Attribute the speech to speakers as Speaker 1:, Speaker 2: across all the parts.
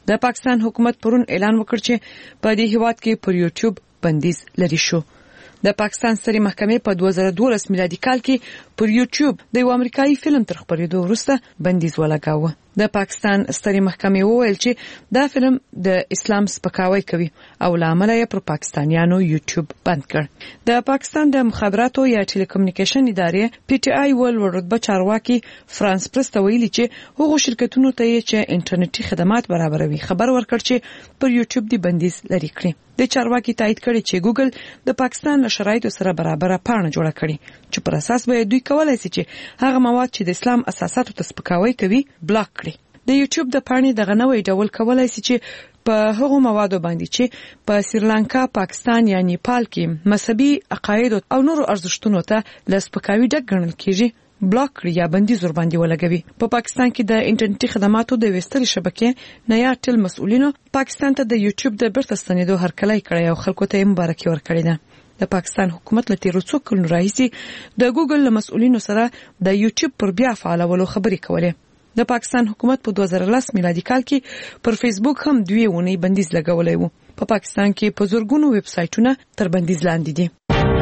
Speaker 1: د پاکستان حکومت پرون اعلان وکړ چې په دې هیواد کې پر یوټیوب بندیز لري شو. د پاکستان سترې محکمې په 2012 میلادي کال کې پر یوټیوب د یو امریکایي فلم تر خپرېدو وروسته بندیز ولګاوه. د پاکستان سترې محکمې وویل چې دا فلم د اسلام سپکاوی کوي او لامل یې پر پاکستانیانو یوټیوب بند کړ. د پاکستان د مخابراتو یا ټیلیکومونیکیشن ادارې پی ټی آی ول رتبه چارواکي فرانس پرس ته ویلي چې هغه شرکتونو ته چې انټرنیټي خدمات برابروي خبر ورکړ چې پر یوټیوب دی بندیز لري کړی. د چارواکي تایید کړي چې ګوګل د پاکستان له شرایطو سره برابر پاڼه جوړه کړي چې پر اساس به دوی کولای شي چې هغه مواد چې د اسلام اساساتو ته سپکاوی کوي بلاک کړي. د یوټیوب د پاڼې دغه نوې ډول کولای شي چې په هغو موادو باندې چې په سریلانکا، پاکستان یا نیپال کې مذهبي عقاید او نورو ارزښتونو ته له سپکاوي ډک ګڼل کیږي بلاک کړي یا بندیز ور باندې ولګوي. په پاکستان کې د انټرنیټي خدماتو د وستري شبکې نیاټل مسؤلینو پاکستان ته د یوټیوب د بیرته ستنېدو هرکلی کړی او خلکو ته مبارکي ورکړې ده. د پاکستان حکومت له تیرو څو کلونو راهیسې د ګوګل له مسؤلینو سره د یوټیوب پر بیا فعالولو خبرې کولې. د پاکستان حکومت په 2010 میلادي کال کې پر فیسبوک هم 2 اونۍ بندیز لګولای وو. په پاکستان کې په زورګونو ویب سایټونه تر بندیز لاندې دي.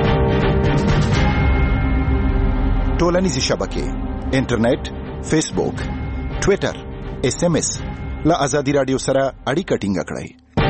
Speaker 2: ټولنیزې شبکې انټرنیټ، فیسبوک، ټوئیټر، اس ام اس له ازادي رادیو سره اړیکه ټینګه کړئ.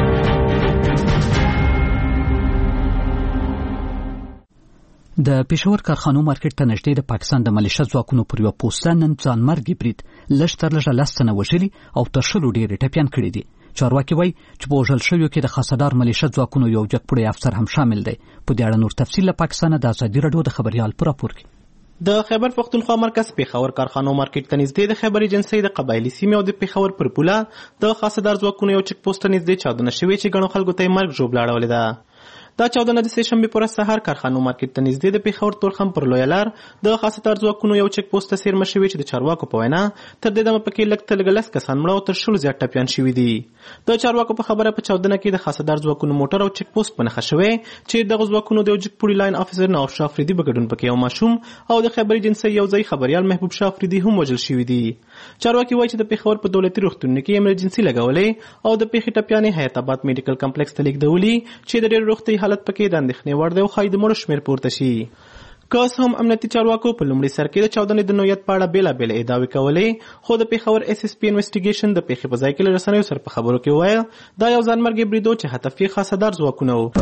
Speaker 3: د پېښور کارخانو مارکیټ ته نږدې د پاکستان د ملیشه ځواکونو پر یو پوسټه نن ځانمرګي برید لږ تر لږه 10 تنه وژلي او تر 100 ډېر ټپیان کړي دي. چارواکي وایي چې په وژل شویو کې د خاصدار ملیشه ځواکونو یو جګپوړی افسر هم شامل دی. په دې اړه نور تفصیل له پاکستان د ازادي رادیو د خبريال پر راپور کې.
Speaker 4: د خیبر پختونخوا مرکز پېښور کارخانو مارکیټ ته نږدې د خیبر ایجنسۍ د قبایلي سیمې او د پېښور پر پوله د خاصدار ځواکونو یو چک پوسټ ته نږدې چاودنه شوې چې ګڼو خلکو ته یې مرګ ژوبله اړولې ده. دا چاودنه د سه شنبې پر سهار کارخانو مارکیټ ته نږدې د پېښور تورخم پر لویه لار د خاصدار ځواکونو یو چک پوسټ ته څیرمه شوې چې د چارواکو په وینا تر دې دمه پکې لږ تر لږه 10 کسان مړه او تر 100 زیات ټپیان شوي دي. د چارواکو په خبره په چاودنه کې د خاصدار ځواکونو موټر او چک پوسټ په نښه شوی چې دغه ځواکونو د جګپوړي لاین افیسر نور شاه افریدي په ګډون پکې یو ماشوم او د خیبر ایجنسۍ یو ځای خبريال محبوب شاه افریدي هم وژل شوي دي. چارواکي وایي چې د پېښور په دولتي روغتونونو کې ایمرجنسي لګولې او د پېښې ټپیانې حیات آباد میډیکل کمپلیکس ته لیږدولي چې د ډېر روغتي حالت پکې د اندېښنې وړ دی او ښایي د مړو شمېر پورته شي. که هم امنیتي چارواکو په لومړي سر کې د چاودنې د نوعیت په اړه بېلابېل ادعاوې کولې، خو د پېښور اس اس پی انویسټیګیشن د پېښې په ځای کې له رسنیو سره په خبرو کې وویل دا یو ځانمرګي برید و چې هدف یې خاصدار ځواکونه وو.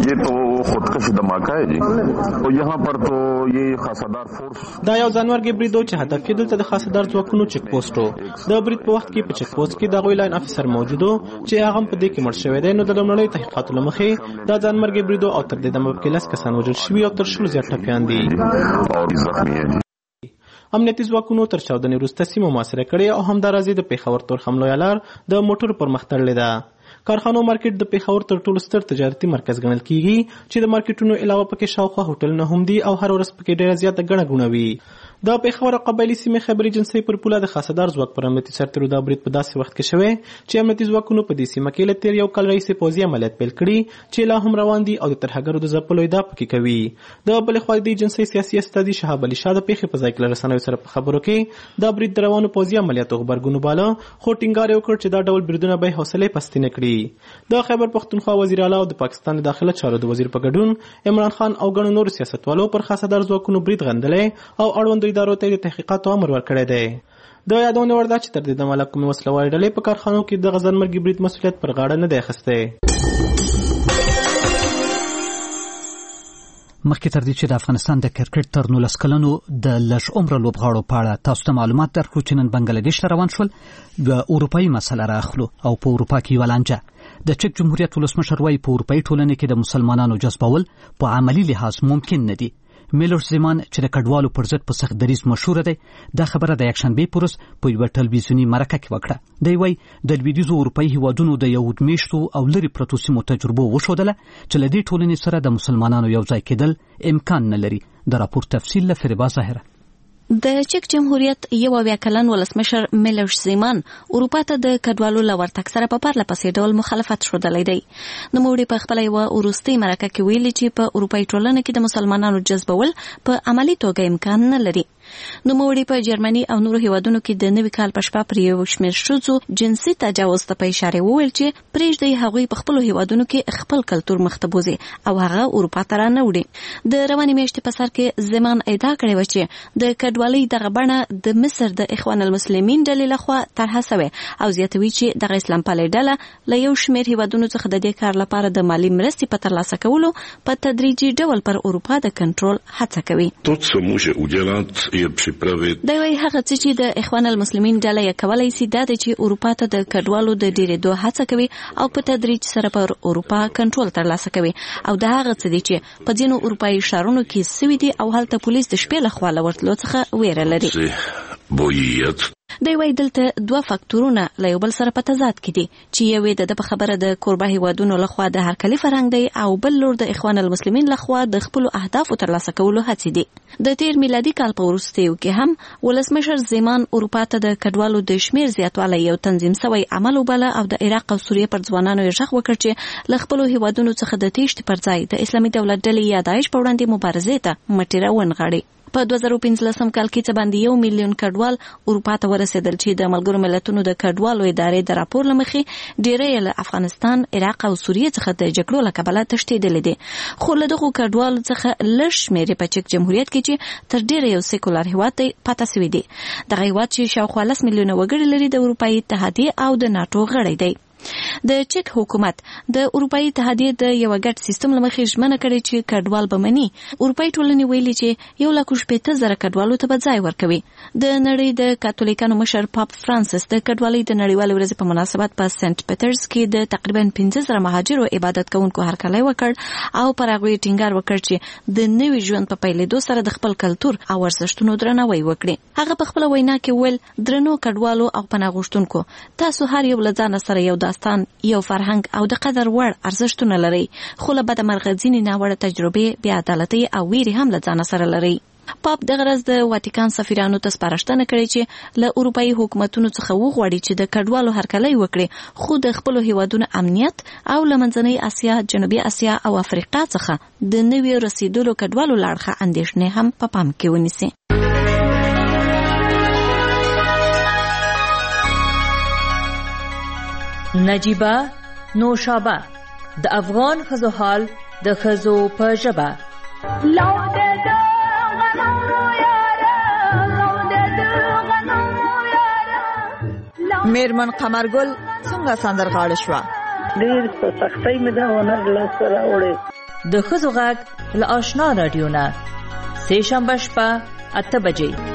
Speaker 4: دا یو ځانمرګي برید و چې هدف یې دلته د خاصدار ځواکونو چک پوسټ و. د برید په وخت کې په چک پوسټ کې د هغوی لاین افیسر موجود و چې هغه هم په دې کې مړ شوی دی. نو د لومړنیو تحقیقاتو له مخې دا ځانمرګي برید و او تر دې دمه پکې 10 کسان وژل شوي او تر 100 زیات ټپیان دي. امنیتي ځواکونو تر چاودنې وروسته سیمه محاصره کړې او همداراز د پېښور تورخم لویه لار د موټرو پر مخ تړلې ده. کارخانو مارکیټ د پېښور تر ټولو ستر تجارتي مرکز ګڼل کیږي چې د مارکیټونو علاوه پکې شاوخوا هوټلونه هم دي او هر ورځ پکې ډېره زیاته ګڼه ګوڼه وي. د پېښور قبایلي سیمې خیبر ایجنسۍ پر پوله د خاصدار ځواک پر امنیتي سرتېرو دا برید په داسې وخت کې شوی چې امنیتي ځواکونو په دې سیمه کې له تېر یو کال راهیسې پوځي عملیات پیل کړي چې لا هم روان دي او د ترهګرو د ځپلو ادعا پکې کوي. د بلې خوا د ایجنسۍ سیاسي استازي شهاب علي شاه د پېښې په ځای کې له رسنیو سره په خبرو کې دا برید د روانو پوځي عملیاتو غبرګون باله، خو ټینګار یې وکړ چې دا ډول بریدونه به حوصلې پستې نه کړي. د خیبر پختونخوا وزیر اعلی او د پاکستان د داخله چارو د وزیر په ګډون عمران خان او ګڼو نورو سیاستوالو پر خاصدار ځواکونو برید غندلی او اړوندو ادارو ته د تحقیقاتو امر ورکړی دی. د یادونه وړ ده چې تر دې دمه له کومې وسلوالې ډلې په کارخانو کې د ځانمرګي برید مسؤلیت پر غاړه نه دی اخیستی.
Speaker 3: مخکې تر دې چې د افغانستان د کرکټ تر 19 کلنو د لږ عمره لوبغاړو په اړه تاسو ته معلومات درکړو چې نن بنګلادیش ته روان شول، د اروپایي مسله راخلو او په اروپا کې یوه لانجه. د چک جمهوریت ولسمشر وایي په اروپایي ټولنې کې د مسلمانانو جذبول په عملي لحاظ ممکن نه دي. میلوش زیمان چې د کډوالو پر ضد په سخت دریځ مشهوره دی، دا خبره د یکشنبې په ورځ په یوه ټلویزیوني مرکه کې وکړه. دی وایي د لویدیځو اروپایي هیوادونو د یهود میشتو او لرې پرتو سیمو تجربو وښودله چې له دې ټولنې سره د مسلمانانو یو ځای کېدل امکان نه لري. د راپور تفصیل له فریبا ظاهره.
Speaker 5: د چک جمهوریت 21 کلن ولسمشر میلوش زیمان اروپا ته د کډوالو له ورتګ سره په پرله پسې ډول مخالفت ښودلی دی. نوموړي په خپله یوه وروستۍ مرکه کې ویلي چې په اروپایي ټولنه کې د مسلمانانو جذبول په عملي توګه امکان نه لري. نوموړي په جرمني او نورو هیوادونو کې د نوي کال په شپه پر یو شمېر ښځو جنسي تجاوز ته په اشاره وویل چې پرېږدي هغوی په خپلو هیوادونو کې خپل کلتور مخ ته بوځي او هغه اروپا ته رانه وړي. د روانې میاشتې په سر کې زمان ادعا کړې وه چې د کډوالۍ دغه بڼه د مصر د اخوان المسلمین ډلې لخوا طرحه سوې او زیاتوي چې دغه اسلام پالې ډله له یو شمېر هیوادونو څخه د دې کار لپاره د مالي مرستې په ترلاسه کولو په تدریجي ډول پر اروپا د کنټرول هڅه کوي. دا وایي هغه څه چې د اخوان المسلمین ډله یې کولی سي دا دی چې اروپا ته د کډوالو د ډېرېدو هڅه کوي او په تدریج سره پر اروپا کنټرول ترلاسه کوي او دا هغه څه دی چې په ځینو اروپایي ښارونو کې سوي دي او هلته پولیس د شپې لخوا له ورتلو څخه ویره لري. دوی وایي دلته دوه فاکتورونه له یو بل سره په تضاد کې دي چې یو یې د په خبره د کوربه هیوادونو لخوا د هرکلي فرهنګ دی او بل لور د اخوان المسلمین لخوا د خپلو اهدافو ترلاسه کولو هڅې دي. د تیر میلادي کال په وروستیو کې هم ولسمشر زیمان اروپا ته د کډوالو د شمېر زیاتوالی یو تنظیم سوی عمل وباله او د عراق او سوریې پر ځوانانو یې غږ وکړ چې له خپلو هیوادونو څخه د تیښتې پر ځای د اسلامي دولت ډلې یا داعش په وړاندې مبارزې ته مټېره ونغاړي. په 2015 کال کې څه باندې 1 میلیون کډوال اروپا ته ورسېدل چې د ملګرو ملتونو د کډوالو ادارې د راپور له مخې ډېری له افغانستان، عراق او سوریې څخه د جګړو له کبله تښتېدلې دي. خو له دغو کډوالو څخه لږ شمېر په چک جمهوریت کې چې تر ډېره یو سیکولر هیواد دی پاتې سوي دي. دغه هیواد چې شاوخوا 10 میلیونه وګړي لري د اروپایي اتحادیې او د ناټو غړی دی. د چک حکومت د اروپایي اتحادیې د یو ګډ سیستم لمخې ژمنه کړې چې کډوال به مني. اروپایي ټولنې ویلي چې 1,60,000 کډوالو ته به ځای ورکوي. د نړۍ د کاتولیکانو مشر پاپ فرانسیس د کډوالۍ د نړیوالې ورځې په مناسبت په سنت پیټرز کې د تقریبا 15,000 مهاجرو عبادت کوونکو هرکلی وکړ او پر هغوی ټینګار وکړ چې د نوي ژوند په پیلېدو سره د خپل کلتور او ارزښتونو درناوی وکړي. هغه په خپله وینا کې ویل درنو کډوالو او پناه غوښتونکو، تاسو هر یو له ځانه سره یو داستان، یو فرهنګ او د قدر وړ ارزښتونه لري، خو له بدمرغه ځینې ناوړه تجربې، بې عدالتۍ او ویرې هم له ځانه سره لري. پاپ دغه ورځ د واتیکان سفیرانو ته سپارښتنه کړې چې له اروپایي حکومتونو څخه وغواړي چې د کډوالو هرکلی وکړي، خو د خپلو هیوادونو امنیت او له منځنۍ اسیا، جنوبي اسیا او افریقا څخه د نوي رسیدلو کډوالو له اړخه اندېښنې هم په پام کې ونیسي.
Speaker 6: نجیبه نوشابه د افغان ښځو حال د ښځو په ژبه.
Speaker 7: میرمن قمرګل څنګه سندرغاړې شوه؟
Speaker 8: ډېر په سختۍ مې دا هنر لاسته راوړی.
Speaker 6: د ښځو غږ له آشنا راډیو نه سه شنبه شپه 8 بجې.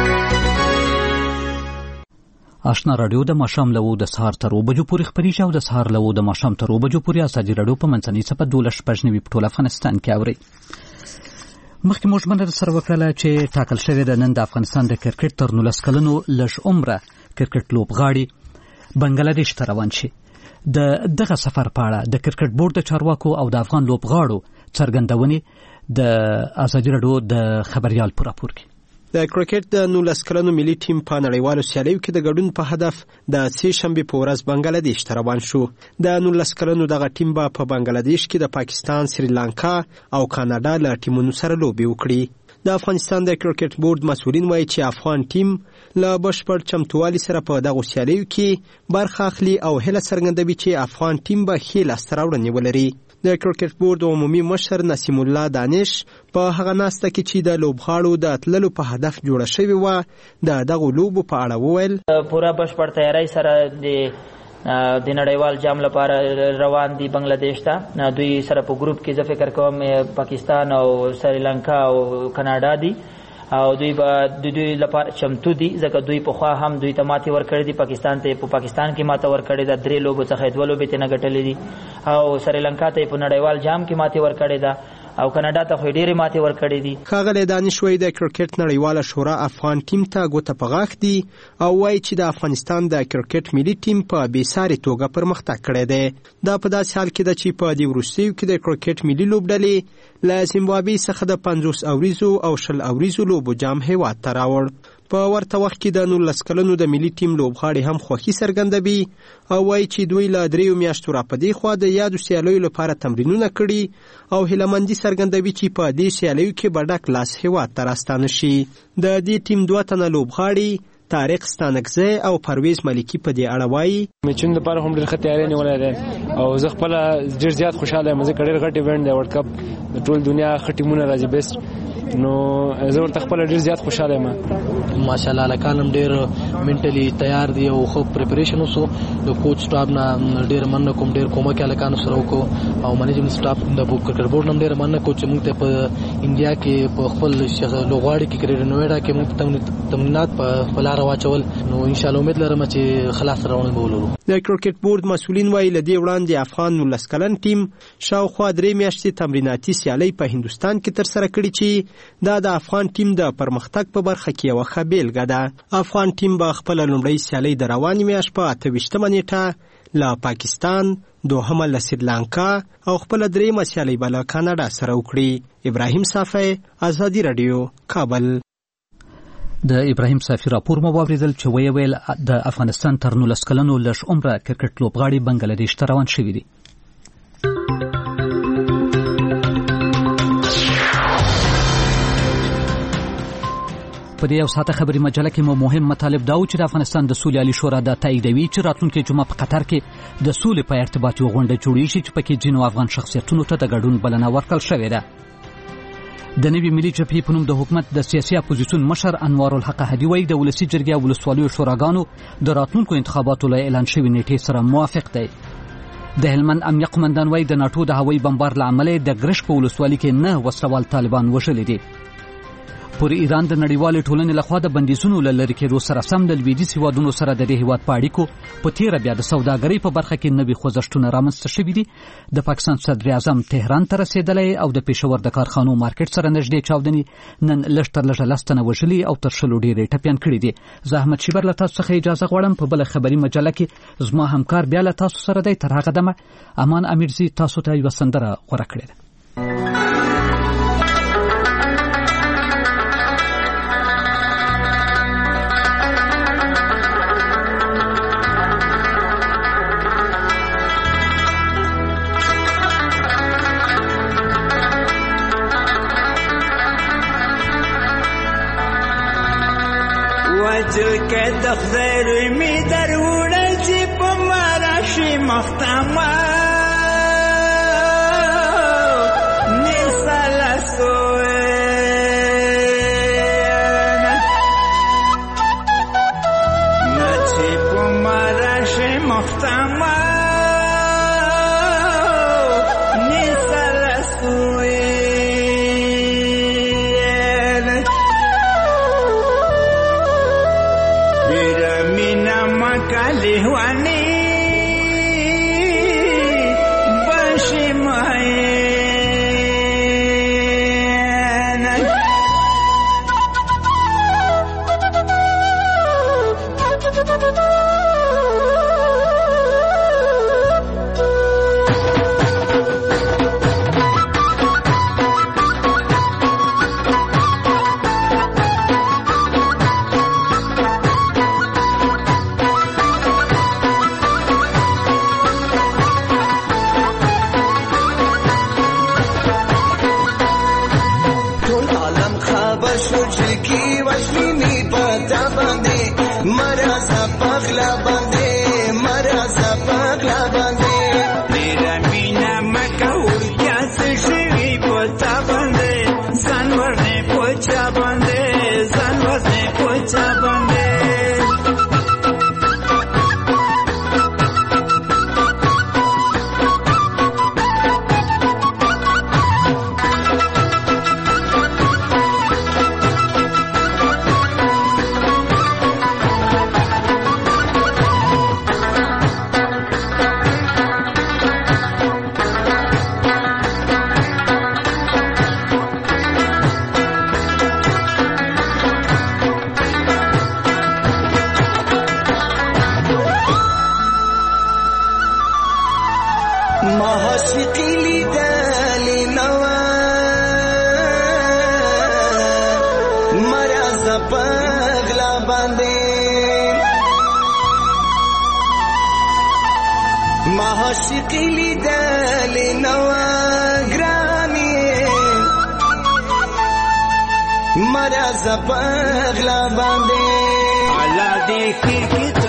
Speaker 3: آشنا راډیو د ماښام له 2 د سهار تر 2 بجو پورې خپرېږي او د سهار له 2 د ماښام تر 2 بجو پورې ازادي راډیو په منځنۍ څپه 12 په ټول افغانستان کې اوري. مخکې موږ باندې سره وکړله چې ټاکل شوې ده نن د افغانستان د کرکټ تر 19 کلنو لږ عمره کرکټ لوبغاړي بنگلاديش ته روان شي. د دغه سفر په اړه د کرکټ بورډ د چارواکو او د افغان لوبغاړو څرګندونې د ازادي راډیو د خبريال پر راپور کې.
Speaker 9: د کرکټ د 19 کلنو ملي ټیم په نړیوالو سیالیو کې د ګډون په هدف د سه شنبه په ورځ بنگلاديش ته روان شو. د 19 کلنو دغه ټیم په بنگلاديش کې د پاکستان، سریلانکا او کاناډا له ټیمونو سره لوبي وکړي. د افغانستان د کرکټ بورډ مسؤلین وایي چې افغان ټیم له بشپړ چمتووالي سره په دغه سیالیو کې برخه اخلي او هیله څرګندوي چې افغان ټیم به ښې لاسته راوړنې ولري. د کرکټ بورډ عمومي مشر نسیم الله دانش په هغه ناسته کې چې د لوبغاړو د تللو په هدف جوړه شوې وه د دغو لوبو په اړه وویل.
Speaker 10: پوره بشپړ تیاری سره د نړیوال جام لپاره روان دي بنگلاديش ته. دوی سره په ګروپ کې زه فکر کوم پاکستان او سریلانکا او کاناډا دي او دوی به دوی لپاره چمتو دي ځکه دوی په خوا هم دوی ته ماتې ورکړې دي. پاکستان ته په پاکستان کې ماته ورکړې ده، 3 لوبو څخه 2 لوبې ته نه ګټلې دي او سریلانکا ته په نړیوال جام کې ماته ورکړې ده او کاناډا ته خو ډېرې ماتې ورکړې دي.
Speaker 9: ښاغلی دانش وایي د کرکټ نړیواله شورا افغان ټیم ته ګوته په غاښ دي او وایي چې د افغانستان د کرکټ ملي ټیم په بېسارې توګه پرمختګ کړی دی. دا په داسې حال کې ده چې په دې وروستیو کې د کرکټ ملي لوبډلې له زیمبابوې څخه د 50 اوریزو او 20 اوریزو لوبو جام هیواد ته راوړ. په ورته وخت کې د 19 کلنو د ملي ټیم لوبغاړي هم خوښي څرګندوي او وایي چې دوی له 3 میاشتو راپدې خوا د یادو سیالیو لپاره تمرینونه کړي او هیلهمندي څرګندوي چې په دې سیالیو کې به ډک لاس هېواد ته راستانه شي. د دې ټیم 2 تنه لوبغاړي طارق ستانکزی او پرویز ملکی په دې اړه وایي
Speaker 11: میچونو لپاره هم ډېر ښه تیاری نیولی دی او زه خپله ډېر زیات خوشحاله یم ځکه ډېر غټ ایونټ دی ورلډ کپ د ټول دنیا ښه ټیمونه راځي بیسټ نو زه ورته خپله ډېر زیات خوشحاله یم.
Speaker 12: ماشاءالله هلکان هم ډېر منټلي تیار دي او ښه پریپریشن وسو. د کوچ سټاف نه ډېر مننه کوم ډېر کومک یې هلکانو سره وکړو او منیجمنټ سټاف د کرکټ بورډ نه هم ډېره مننه کوو چې موږ ته په انډیا کې په خپل لوبغاړي کې کرکټ نویډا کې موږ ته تمرینات په خپل لاره واچول نو انشاءالله امید لرم چې خلاص روان به ولرو.
Speaker 9: د کرکټ بورډ مسؤلین وایي له دې وړاندې افغان 19 کلن ټیم شاوخوا 3 میاشتې تمریناتي سیالۍ په هندوستان کې ترسره کړي چې دا د افغان ټیم د پرمختګ په برخه کې یوه ښه بیلګه ده. افغان ټیم به خپله لومړۍ سیالۍ د روانې میاشت په 28 نیټه له پاکستان، دوهمه له سریلانکا او خپله 3مه سیالۍ به له کاناډا سره وکړي. ابراهیم صافی، ازادي راډیو، کابل.
Speaker 3: د ابراهیم صافی راپور مو واوریدل چې ویې ویل د افغانستان تر 19 کلنو لږ عمره کرکټ لوبغاړي بنګلادیش ته روان شوي دي. په دې یو ساعته خبري مجله کې مو مهم مطالب دا و چې د افغانستان د سولې عالي شورا دا تاییدوي چې راتلونکي جمعه په قطر کې د سولې په ارتباط یوه غونډه جوړیږي چې پکې ځینو افغان شخصیتونو ته د ګډون بلنه ورکړل شوې ده. د نوي ملي جبهې په نوم د حکومت د سیاسي اپوزیسیون مشر انوار الحق هدي وایي د ولسي جرګې او ولسوالیو شوراګانو د راتلونکو انتخاباتو له اعلان شوې نیټې سره موافق دی. د هلمند امنیه قمندان وایي د ناټو د هوایي بمبار له امله د ګرش په ولسوالي کې 9 وسلوال طالبان وژلي دي. پر ایران د نړیوالې ټولنې لخوا د بندیزونو له لرې کېدو سره سم د لویدیځ هیوادونو سره د دې هیواد په اړیکو په تیره بیا د سوداګرۍ په برخه کې نوي خوځښتونه رامنځته شوي دي. د پاکستان صدر اعظم تهران ته رسېدلی او د پېښور د کارخانو مارکیټ سره نږدې چاودنې نن لږ تر لږه 10 تنه وژلي او تر 20 ډېرې ټپیان کړي دي. زه احمد شیبر له تاسو څخه اجازه غواړم. په بله خبري مجله کې زما همکار بیا له تاسو سره دی. تر هغه دمه امان امیرزي تاسو ته یوه سندره غوره کړې ده.
Speaker 13: که د خدای می درونه چې په مراشي مختمه نساله سوئن نه چې په مراشي مختمه نساله سوئن لهواني باشي معينك پغلا ما عاشقی لیدل نوا گرانی مرا زپغلا باندې الله دې کې